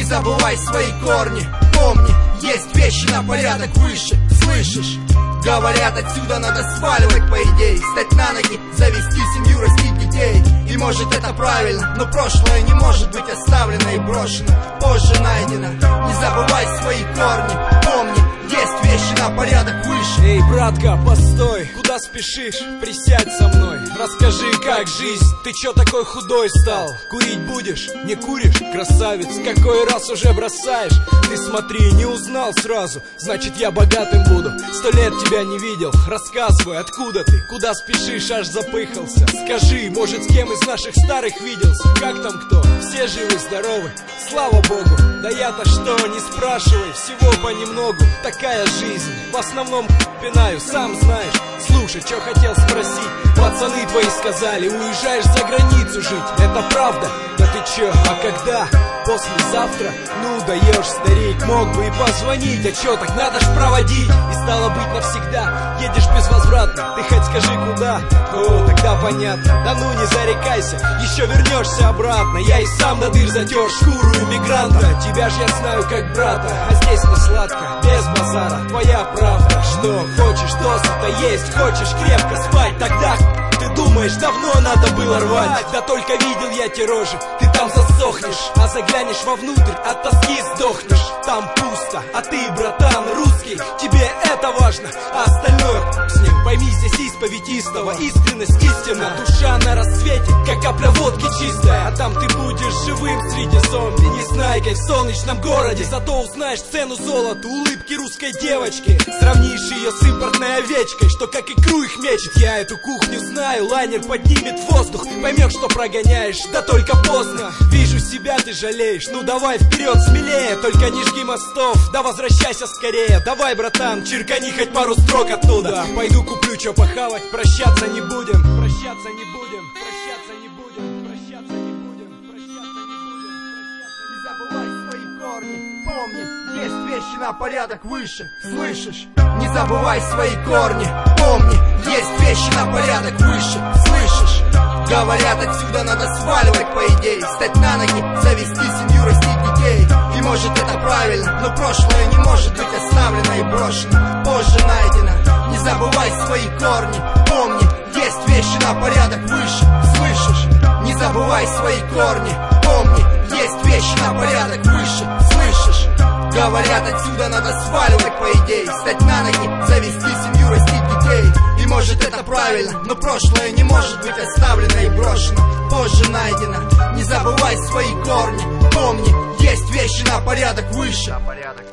забывай свои корни. Помни, есть вещи на порядок выше. Слышишь? Говорят, отсюда надо сваливать, по идее. Встать на ноги, завести семью, растить детей. И может это правильно, но прошлое не может быть оставлено и брошено. Позже найдено. Не забывай свои корни. Помни, есть вещи на порядок выше. Эй, братка, постой, куда спешишь? Присядь со мной, расскажи, как жизнь. Ты чё такой худой стал? Курить будешь? Не куришь? Красавец, какой раз уже бросаешь? Ты смотри, не узнал сразу, значит я богатым буду. 100 лет тебя не видел, рассказывай, откуда ты? Куда спешишь, аж запыхался? Скажи, может, с кем из наших старых виделся? Как там кто? Все живы, здоровы, слава богу. Да я-то что, не спрашивай, всего понемногу. Такая жизнь, в основном пинаю, сам знаешь. Слушай, что хотел спросить? Пацаны твои сказали, уезжаешь за границу жить. Это правда? Да ты чё, а когда? Послезавтра? Ну даешь, старик, мог бы и позвонить. А чё, так надо ж проводить. И стало быть навсегда, едешь безвозвратно. Ты хоть скажи куда? О, тогда понятно. Да ну не зарекайся, еще вернешься обратно. Я и сам на дыр затер шкуру иммигранта. Тебя ж я знаю как брата, а здесь не сладко, без базара, твоя правда. Что, хочешь досыта есть, хочешь крепко спать, тогда ты думаешь, давно надо было рвать. Да только видел я те рожи, ты там засохнешь. А заглянешь вовнутрь, от тоски сдохнешь. Там пусто, а ты, братан, русский. Тебе это важно, а остальное с ним. Пойми, здесь исповедь истова, искренность истина. Душа на рассвете, как капля водки чистая. А там ты будешь живым среди зомби, незнайкой в солнечном городе. Зато узнаешь цену золоту, улыбки русской девочки. Сравнишь ее с импортной овечкой, что как икру их мечет. Я эту кухню знаю, лайнер поднимет в воздух. Поймешь, что прогоняешь, да только поздно. Вижу себя, ты жалеешь, ну давай вперед смелее. Только не жги мостов, да возвращайся скорее. Давай, братан, черкани хоть пару строк оттуда. Пойду куплю чё похавать, прощаться не будем. Прощаться не будем, прощаться не будем, прощаться не будем, прощаться не будем. Не забывай свои корни, помни, есть вещи на порядок выше. Слышишь? Не забывай свои корни, помни, есть вещи на порядок выше. Слышишь? Говорят, отсюда надо сваливать, по идее. Встать на ноги, завести семью, растить детей. И может это правильно, но прошлое не может быть оставлено и брошено. Позже найдено. Не забывай свои корни, помни, есть вещи на порядок выше. Слышишь? Не забывай свои корни, помни, есть вещи на порядок выше. Слышишь? Говорят, отсюда надо сваливать, по идее. Встать на ноги, завести семью, растить детей. И может это правильно, но прошлое не может быть оставлено и брошено. Позже найдено. Не забывай свои корни, помни, есть вещи на порядок выше.